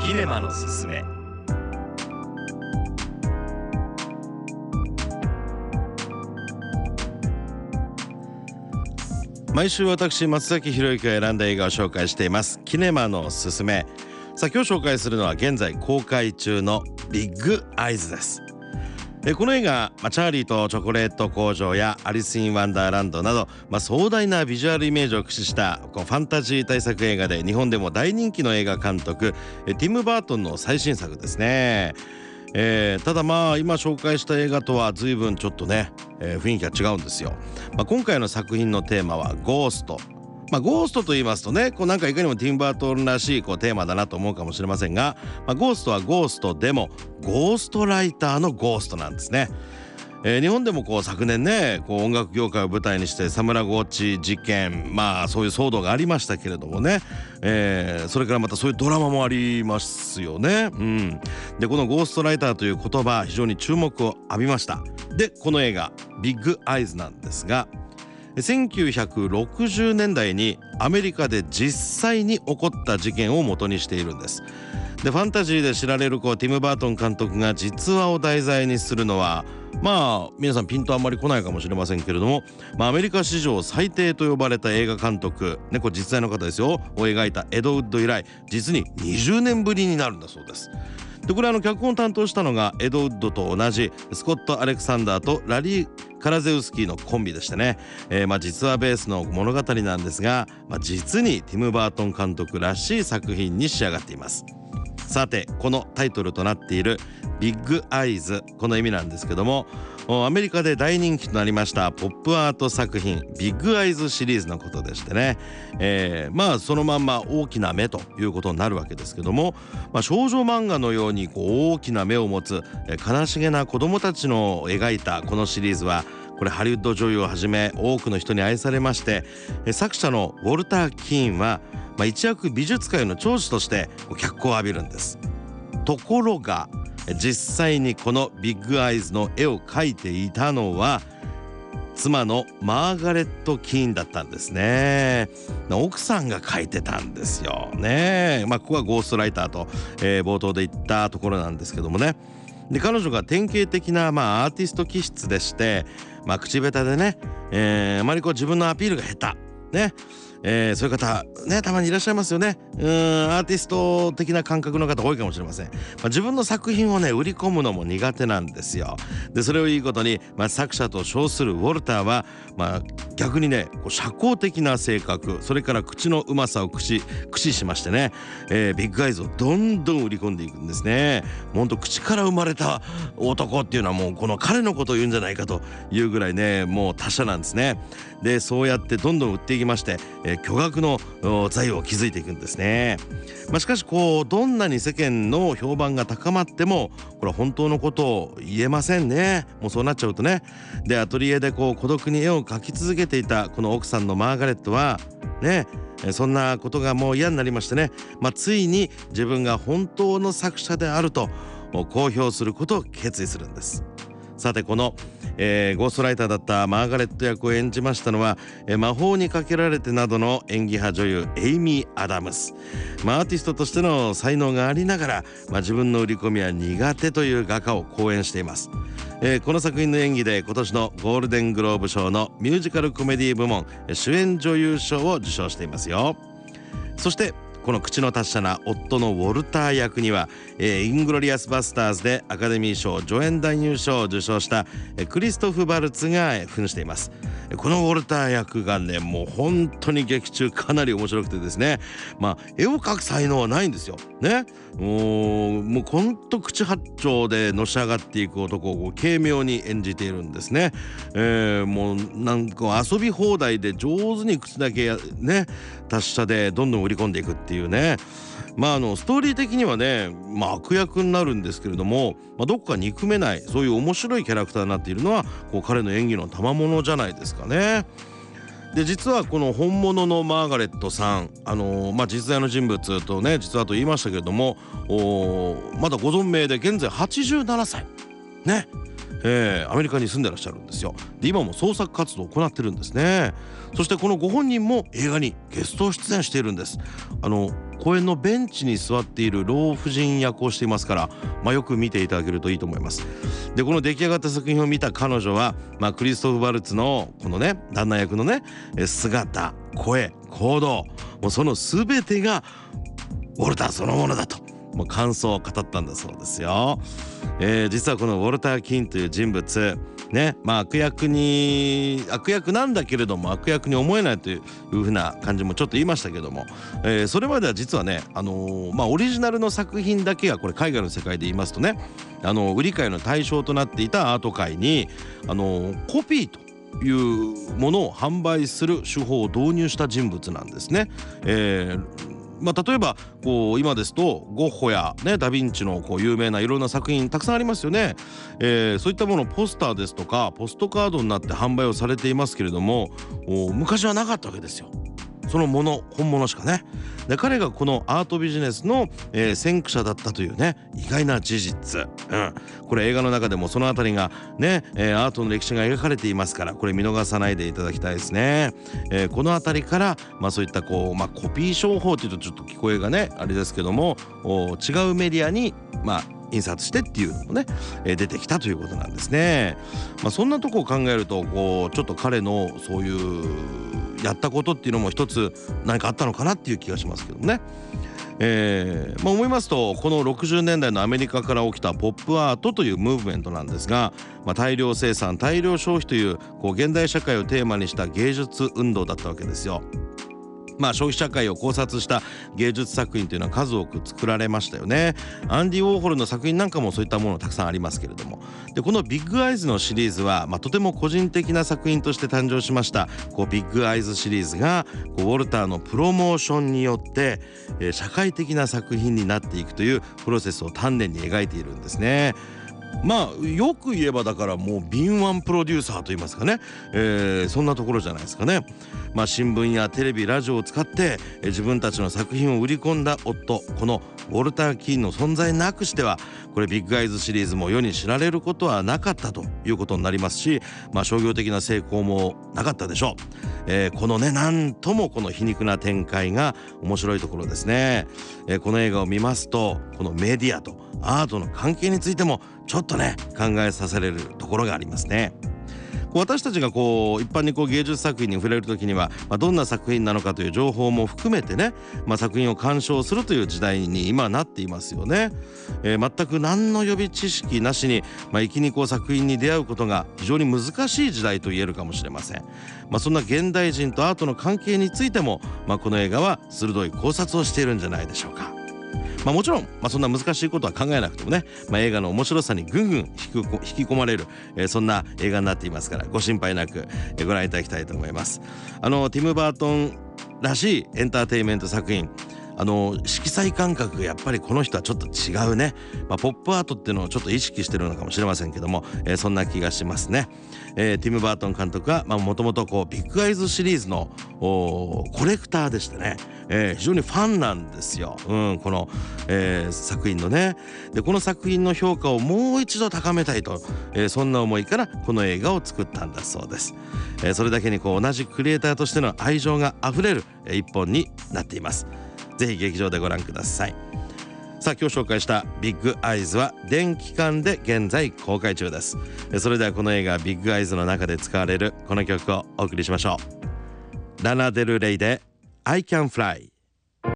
キネマのすすめ。毎週私松崎博之が選んだ映画を紹介していますキネマのすすめ。さあ今日紹介するのは現在公開中のビッグアイズです。この映画、チャーリーとチョコレート工場やアリス・イン・ワンダーランドなど、壮大なビジュアルイメージを駆使したファンタジー大作映画で日本でも大人気の映画監督ティム・バートンの最新作ですね。ただ今紹介した映画とは随分ちょっとね、雰囲気が違うんですよ。今回の作品のテーマはゴースト。ゴーストと言いますとね、なんかいかにもティム・バートンらしいテーマだなと思うかもしれませんが、ゴーストはゴーストでもゴーストライターのゴーストなんですね。日本でも昨年ね音楽業界を舞台にしてサムラゴーチ事件そういう騒動がありましたけれどもね、それからまたそういうドラマもありますよね。でこのゴーストライターという言葉非常に注目を浴びました。でこの映画ビッグアイズなんですが、1960年代にアメリカで実際に起こった事件を元にしているんです。でファンタジーで知られるティム・バートン監督が実話を題材にするのは皆さんピンとあんまり来ないかもしれませんけれども、アメリカ史上最低と呼ばれた映画監督、これ実在の方ですよを描いたエドウッド以来実に20年ぶりになるんだそうです。でこれ脚本を担当したのがエドウッドと同じスコット・アレクサンダーとラリー・カラゼウスキーのコンビでしてね、実話ベースの物語なんですが、実にティム・バートン監督らしい作品に仕上がっています。さてこのタイトルとなっているビッグアイズ、この意味なんですけども、アメリカで大人気となりましたポップアート作品ビッグアイズシリーズのことでしてね、そのまんま大きな目ということになるわけですけども、少女漫画のように大きな目を持つ悲しげな子供たちの描いたこのシリーズはこれハリウッド女優をはじめ多くの人に愛されまして、作者のウォルター・キーンは一躍美術界の長司として脚光を浴びるんです。ところが実際にこのビッグアイズの絵を描いていたのは妻のマーガレット・キーンだったんですね。奥さんが描いてたんですよね。ここはゴーストライターと、冒頭で言ったところなんですけどもね。で彼女が典型的な、アーティスト気質でして、口下手でね、あまり自分のアピールが下手ね、そういう方ねたまにいらっしゃいますよね。アーティスト的な感覚の方多いかもしれません。自分の作品をね売り込むのも苦手なんですよ。でそれをいいことに、作者と称するウォルターは、逆にね社交的な性格、それから口のうまさを駆使しましてね、ビッグアイズをどんどん売り込んでいくんですね。ほんと口から生まれた男っていうのはもうこの彼のことを言うんじゃないかというぐらいねもう達者なんですね。でそうやってどんどん売っていきまして、巨額の財を築いていくんですね。しかしどんなに世間の評判が高まってもこれは本当のことを言えませんね。もうそうなっちゃうとね。でアトリエで孤独に絵を描き続けていたこの奥さんのマーガレットはね、そんなことがもう嫌になりましてね、ついに自分が本当の作者であると公表することを決意するんです。さてこの、ゴーストライターだったマーガレット役を演じましたのは、魔法にかけられてなどの演技派女優エイミー・アダムス。アーティストとしての才能がありながら、自分の売り込みは苦手という画家を好演しています。この作品の演技で今年のゴールデングローブ賞のミュージカルコメディ部門主演女優賞を受賞していますよ。そしてこの口の達者な夫のウォルター役には、イングロリアスバスターズでアカデミー賞助演男優賞を受賞したクリストフ・バルツが扮しています。このウォルター役がねもう本当に劇中かなり面白くてですね、絵を描く才能はないんですよね。もうほんと口八丁でのし上がっていく男を軽妙に演じているんですね。もうなんか遊び放題で上手に口だけね達者でどんどん売り込んでいくっていうね。ストーリー的にはね、悪役になるんですけれども、どこか憎めないそういう面白いキャラクターになっているのは彼の演技の賜物じゃないですかね。で実はこの本物のマーガレットさん、実在の人物とね実はと言いましたけれども、まだご存命で現在87歳ね、アメリカに住んでらっしゃるんですよ。で今も創作活動を行ってるんですね。そしてこのご本人も映画にゲスト出演しているんです。 公園のベンチに座っている老婦人役をしていますから、よく見ていただけるといいと思います。でこの出来上がった作品を見た彼女は、クリストフ・バルツのこのね旦那役のね姿、声、行動、もうその全てがウォルターそのものだともう感想を語ったんだそうですよ。実はこのウォルター・キンという人物ね、悪役なんだけれども悪役に思えないという風な感じもちょっと言いましたけども、それまでは実はね、オリジナルの作品だけがこれ海外の世界で言いますとね、売り買いの対象となっていたアート界にコピーというものを販売する手法を導入した人物なんですね。例えば今ですとゴッホや、ダヴィンチの有名ないろんな作品たくさんありますよね。そういったものポスターですとかポストカードになって販売をされていますけれども、昔はなかったわけですよ。その本物しかね。で彼がこのアートビジネスの、先駆者だったというね意外な事実、これ映画の中でもそのあたりがね、アートの歴史が描かれていますから、これ見逃さないでいただきたいですね。このあたりから、そういったコピー商法というとちょっと聞こえがねあれですけども、違うメディアに印刷してっていうのもね、出てきたということなんですね。そんなとこを考えるとちょっと彼のそういうやったことっていうのも一つ何かあったのかなっていう気がしますけどね。思いますとこの60年代のアメリカから起きたポップアートというムーブメントなんですが、大量生産大量消費という現代社会をテーマにした芸術運動だったわけですよ。消費社会を考察した芸術作品というのは数多く作られましたよね。アンディ・ウォーホルの作品なんかもそういったものたくさんありますけれども、でこのビッグアイズのシリーズは、とても個人的な作品として誕生しました。ビッグアイズシリーズがウォルターのプロモーションによって、社会的な作品になっていくというプロセスを丹念に描いているんですね。よく言えばだからもう敏腕プロデューサーといいますかね、そんなところじゃないですかね。新聞やテレビラジオを使って、自分たちの作品を売り込んだ夫、このウォルター・キーンの存在なくしてはこれビッグアイズシリーズも世に知られることはなかったということになりますし、商業的な成功もなかったでしょう。このねなんともこの皮肉な展開が面白いところですね。この映画を見ますとこのメディアとアートの関係についてもちょっとね考えさせられるところがありますね。私たちが一般に芸術作品に触れるときには、どんな作品なのかという情報も含めてね、作品を鑑賞するという時代に今なっていますよね。全く何の予備知識なしに、いきに作品に出会うことが非常に難しい時代と言えるかもしれません。そんな現代人とアートの関係についても、この映画は鋭い考察をしているんじゃないでしょうか。もちろん、そんな難しいことは考えなくてもね、映画の面白さにぐんぐん引き込まれる、そんな映画になっていますからご心配なく、ご覧いただきたいと思います。ティム・バートンらしいエンターテインメント作品、色彩感覚がやっぱりこの人はちょっと違うね。ポップアートっていうのをちょっと意識してるのかもしれませんけども、そんな気がしますね。ティム・バートン監督はもともとビッグアイズシリーズのコレクターでしてね、非常にファンなんですよ、この、作品のね。でこの作品の評価をもう一度高めたいと、そんな思いからこの映画を作ったんだそうです。それだけに同じクリエイターとしての愛情があふれる一本になっています。ぜひ劇場でご覧ください。さあ今日紹介したビッグアイズは電気館で現在公開中です。それではこの映画ビッグアイズの中で使われるこの曲をお送りしましょう。ラナ・デル・レイで I Can Fly。